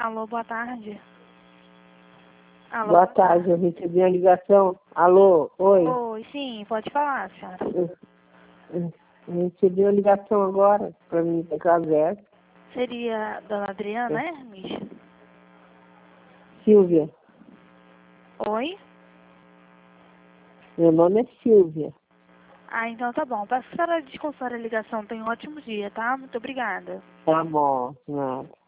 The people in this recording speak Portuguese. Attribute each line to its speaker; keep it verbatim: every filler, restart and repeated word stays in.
Speaker 1: Alô, boa tarde. Alô?
Speaker 2: Boa tarde, eu recebi a ligação. Alô, oi.
Speaker 1: Oi, sim, pode falar, senhora.
Speaker 2: Eu eu recebi a ligação agora para mim pegar zero.
Speaker 1: Seria a dona Adriana, é, Misha?
Speaker 2: Silvia.
Speaker 1: Oi?
Speaker 2: Meu nome é Silvia.
Speaker 1: Ah, então tá bom. Peço que a senhora desconsidere a ligação. Tenha um ótimo dia, tá? Muito obrigada.
Speaker 2: Tá bom, nada.